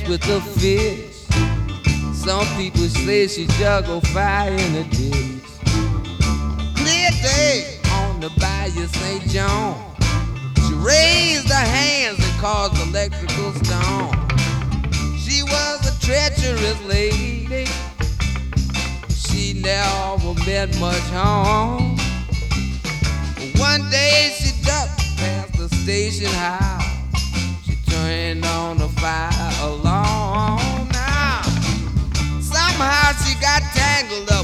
with the fish. Some people say she juggled fire in the dish. Clear day on the Bayou St. John. She raised her hands and caused electrical storm. She was a treacherous lady. She never meant much harm. One day she ducked past the station house. She turned on the fire alarm. Now, somehow she got tangled up